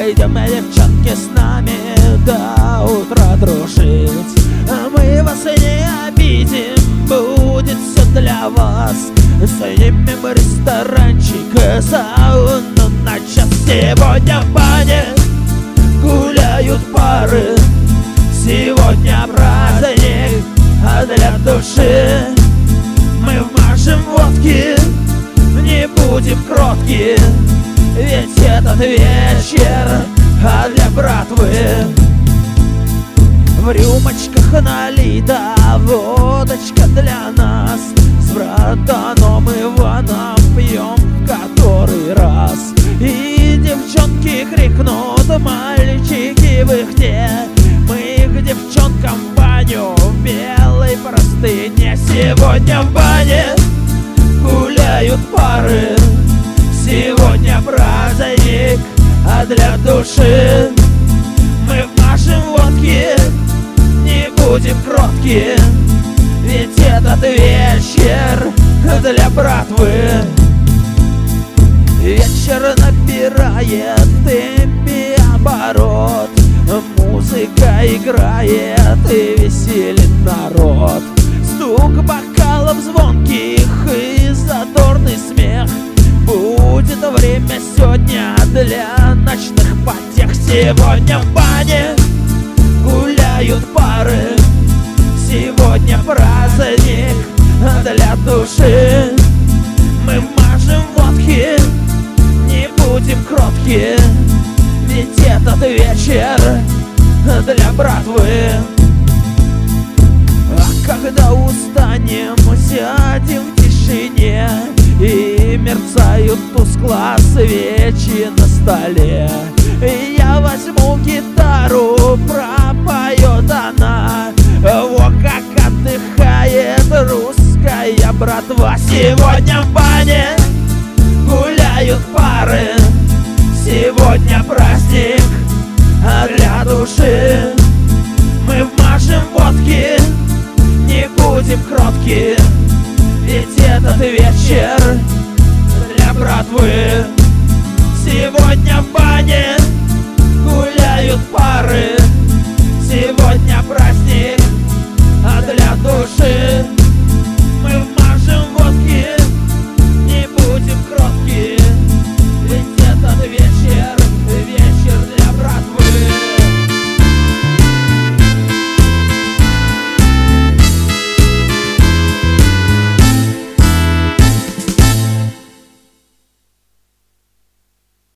Пойдем, девчонки, с нами до утра дружить. Мы вас не обидим, будет все для вас. Снимем ресторанчик, сауну на час. Сегодня в бане гуляют пары. Сегодня праздник для души. Мы вмажем водки, не будем кротки, ведь этот вечер для братвы. В рюмочках налита водочка для нас. С братаном Иваном пьем в который раз. И девчонки крикнут, мальчики в ихте. Мы к девчонкам в баню в белой простыне. Сегодня в бане гуляют пары. Сегодня праздник для души. Мы вмажем водки, не будем кротки, ведь этот вечер для братвы. Вечер набирает в темпе оборот. Музыка играет и веселит народ. Стук бокалов звонких и задорный смех. Будет время сегодня для ночных потех. Сегодня в бане гуляют пары. Сегодня праздник для души. Мы вмажем водки, не будем кротки, ведь этот вечер для братвы. А когда устанем, сядем в тишине, и мерцают тускло свечи на столе. Я возьму гитару, пропоет она. Во как отдыхает русская братва. Сегодня в бане гуляют пары. Сегодня праздник для души. Мы вмажем водки, не будем кротки, ведь этот вечер для братвы. Сегодня в бане